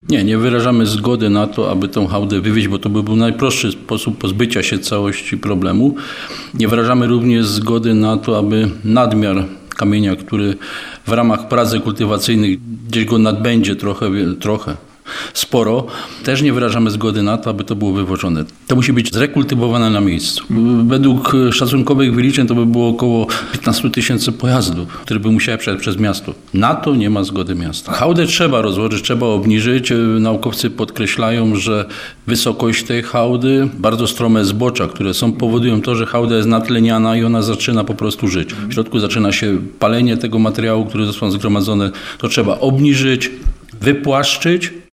Nie wyrażamy zgody na to, aby tę hałdę wywieźć, bo to by był najprostszy sposób pozbycia się całości problemu. Nie wyrażamy również zgody na to, aby nadmiar kamienia, który w ramach prac kultywacyjnych gdzieś go nadbędzie trochę, sporo, też nie wyrażamy zgody na to, aby to było wywożone. To musi być zrekultywowane na miejscu. Według szacunkowych wyliczeń to by było około 15 000 pojazdów, które by musiały przejść przez miasto. Na to nie ma zgody miasta. Hałdę trzeba rozłożyć, trzeba obniżyć. Naukowcy podkreślają, że wysokość tej hałdy, bardzo strome zbocza, które powodują to, że hałda jest natleniana i ona zaczyna po prostu żyć. W środku zaczyna się palenie tego materiału, który został zgromadzony. To trzeba obniżyć, wypłaszczyć